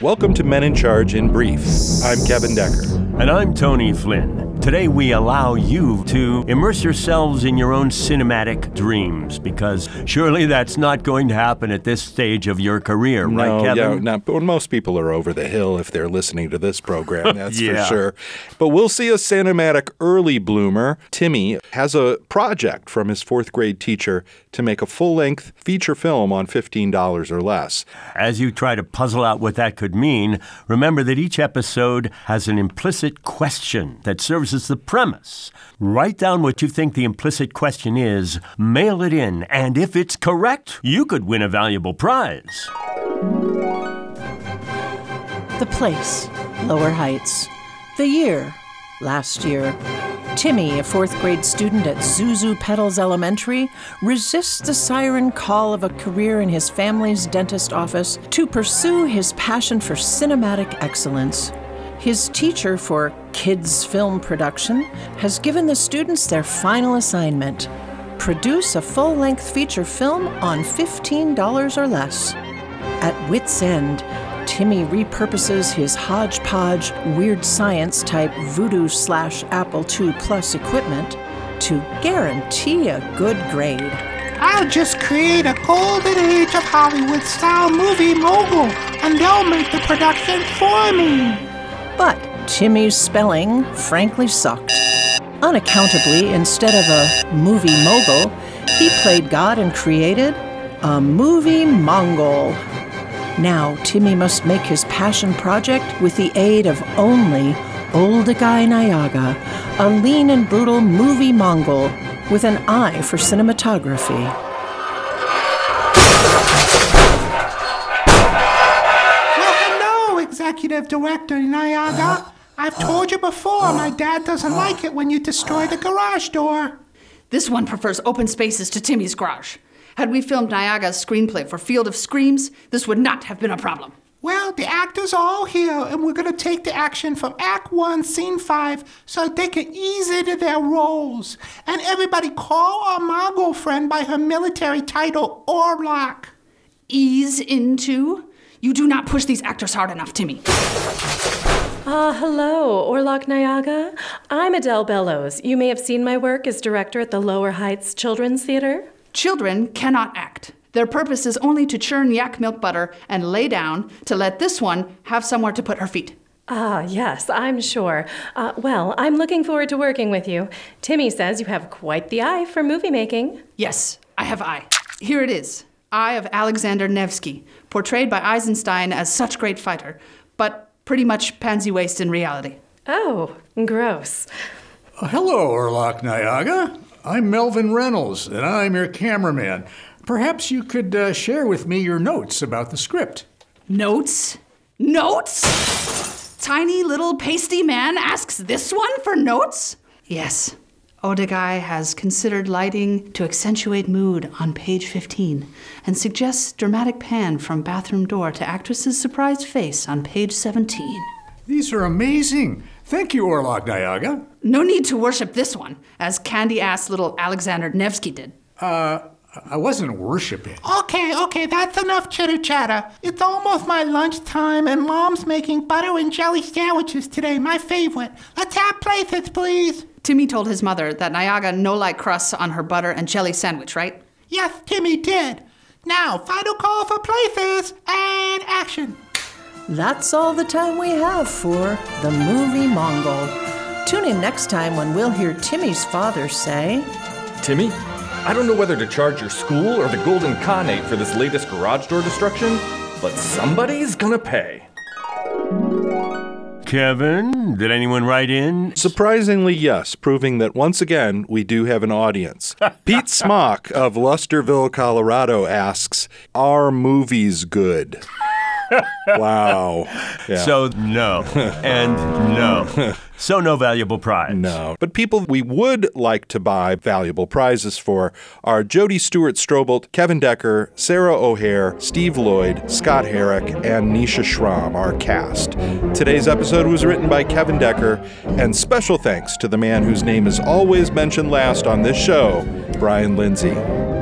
Welcome to Men in Charge in Brief. I'm Kevin Decker. And I'm Tony Flynn. Today we allow you to immerse yourselves in your own cinematic dreams, because surely that's not going to happen at this stage of your career, right, Kevin? But most people are over the hill if they're listening to this program, that's for sure. But we'll see a cinematic early bloomer. Timmy has a project from his fourth grade teacher to make a full-length feature film on $15 or less. As you try to puzzle out what that could mean, remember that each episode has an implicit question that serves as the premise. Write down what you think the implicit question is, mail it in, and if it's correct, you could win a valuable prize. The place, Lower Heights. The year, last year. Timmy, a fourth grade student at Zuzu Petals Elementary, resists the siren call of a career in his family's dentist office to pursue his passion for cinematic excellence. His teacher for kids film production has given the students their final assignment: produce a full-length feature film on $15 or less. At wit's end, Timmy repurposes his hodgepodge weird science type Voodoo/Apple II Plus equipment to guarantee a good grade. I'll just create a golden age of Hollywood-style movie mogul, and they'll make the production for me. But Timmy's spelling frankly sucked. Unaccountably, instead of a movie mogul, he played God and created a movie Mongol. Now, Timmy must make his passion project with the aid of only Oldegai Niaga, a lean and brutal movie Mongol with an eye for cinematography. Well, hello, Executive Director Niaga. I've told you before, my dad doesn't like it when you destroy the garage door. This one prefers open spaces to Timmy's garage. Had we filmed Niaga's screenplay for Field of Screams, this would not have been a problem. Well, the actors are all here, and we're going to take the action from Act 1, Scene 5, so they can ease into their roles. And everybody call our Mongol friend by her military title, Orlok. Ease into? You do not push these actors hard enough, Timmy. Hello, Orlok Niaga. I'm Adele Bellows. You may have seen my work as director at the Lower Heights Children's Theater. Children cannot act. Their purpose is only to churn yak milk butter and lay down to let this one have somewhere to put her feet. Yes, I'm sure. Well, I'm looking forward to working with you. Timmy says you have quite the eye for movie making. Yes, I have eye. Here it is. Eye of Alexander Nevsky, portrayed by Eisenstein as such great fighter, but pretty much pansy waist in reality. Oh, gross. Hello, Orlok Niaga. I'm Melvin Reynolds, and I'm your cameraman. Perhaps you could share with me your notes about the script. Notes? Notes? Tiny little pasty man asks this one for notes? Yes. Oldegai has considered lighting to accentuate mood on page 15 and suggests dramatic pan from bathroom door to actress's surprised face on page 17. These are amazing. Thank you, Orlok Niaga. No need to worship this one, as candy-ass little Alexander Nevsky did. I wasn't worshiping. Okay, that's enough chitter-chatter. It's almost my lunchtime, and Mom's making butter and jelly sandwiches today, my favorite. Let's have places, please. Timmy told his mother that Niaga no like crusts on her butter and jelly sandwich, right? Yes, Timmy did. Now, final call for places, and action. That's all the time we have for the movie Mongol. Tune in next time when we'll hear Timmy's father say, Timmy, I don't know whether to charge your school or the Golden Khanate for this latest garage door destruction, but somebody's gonna pay. Kevin, did anyone write in? Surprisingly, yes, proving that once again we do have an audience. Pete Smock of Lusterville, Colorado asks, are movies good? Wow. Yeah. So no, and no. So no valuable prize. No. But people we would like to buy valuable prizes for are Jody Stewart-Strobelt, Kevin Decker, Sarah O'Hare, Steve Lloyd, Scott Herrick, and Nisha Schramm, our cast. Today's episode was written by Kevin Decker, and special thanks to the man whose name is always mentioned last on this show, Brian Lindsay.